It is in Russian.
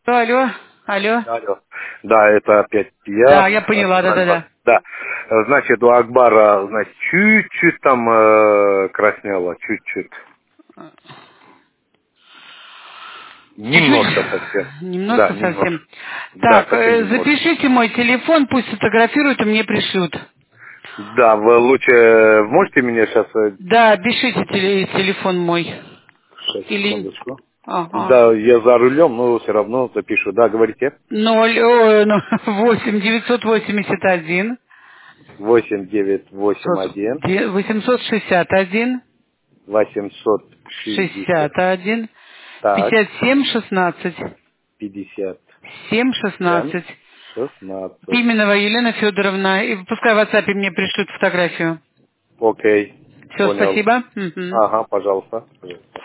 Алло, алло. Алло. Да, это опять Да, я. я поняла, да-да-да. Да. Значит, у Акбара, значит, чуть-чуть там краснело, чуть-чуть. Немножко совсем. Чуть-чуть, Да, немножко немножко. совсем. Да, Так, совсем немножко. запишите мой телефон, пусть сфотографируют и мне пришлют. Да, вы лучше можете мне сейчас... Да, пишите телефон мой. Сейчас, Или... секундочку. Ага. Да, я за рулем, но все равно запишу. Да, говорите. 8 981 8981 861 860 61 так 57 16 7 57 16. 16. Пименова Елена Федоровна. И пускай в WhatsApp мне пришлют фотографию. Окей, Все, понял. спасибо. Мгм. Ага, пожалуйста.